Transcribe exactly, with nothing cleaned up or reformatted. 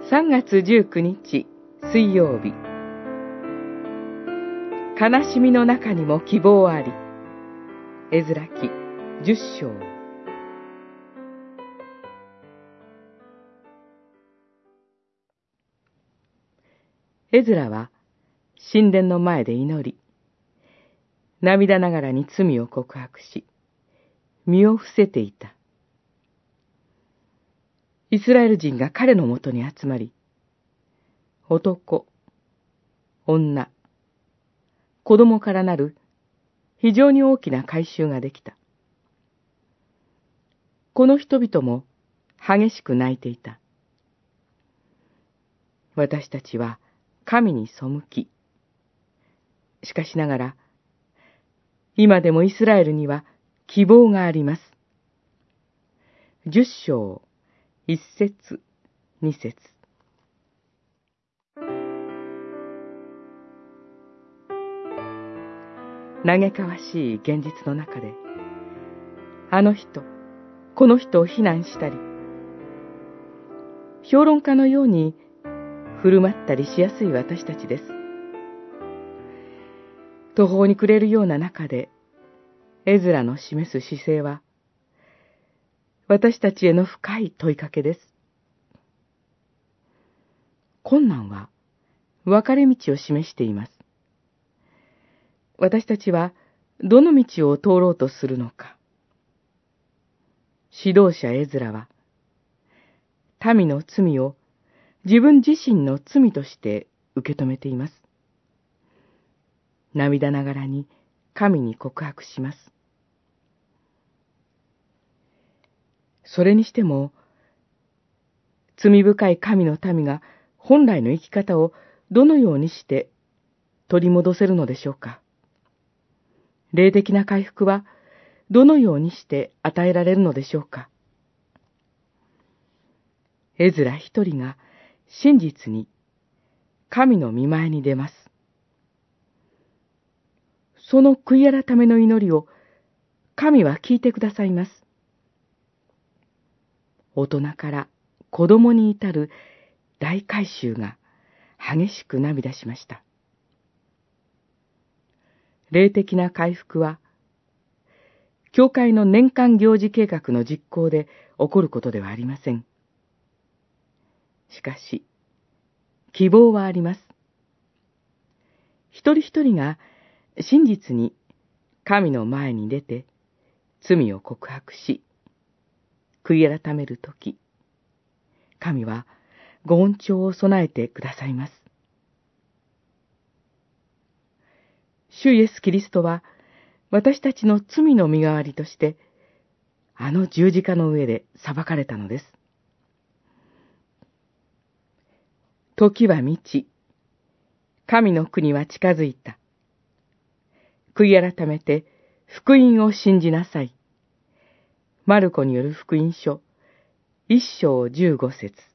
さんがつじゅうくにち水曜日。悲しみの中にも希望あり。エズラ記じゅっしょう。エズラは神殿の前で祈り、涙ながらに罪を告白し、身を伏せていた。イスラエル人が彼のもとに集まり、男、女、子供からなる非常に大きな改宗ができた。この人々も激しく泣いていた。私たちは神に背き、しかしながら、今でもイスラエルには希望があります。十章、一節、二節。嘆かわしい現実の中で、あの人、この人を非難したり、評論家のように振る舞ったりしやすい私たちです。途方に暮れるような中で、エズラの示す姿勢は、私たちへの深い問いかけです。困難は分かれ道を示しています。私たちはどの道を通ろうとするのか。指導者エズラは、民の罪を自分自身の罪として受け止めています。涙ながらに神に告白します。それにしても、罪深い神の民が本来の生き方をどのようにして取り戻せるのでしょうか。霊的な回復はどのようにして与えられるのでしょうか。エズラ一人が真実に神の御前に出ます。その悔い改めの祈りを神は聞いてくださいます。大人から子供に至る大改宗が激しく涙しました。霊的な回復は、教会の年間行事計画の実行で起こることではありません。しかし、希望はあります。一人一人が真実に神の前に出て罪を告白し、悔い改めるとき、神はご恩寵を備えてくださいます。主イエス・キリストは私たちの罪の身代わりとして、あの十字架の上で裁かれたのです。時は満ち、神の国は近づいた。悔い改めて福音を信じなさい。マルコによる福音書、一章十五節。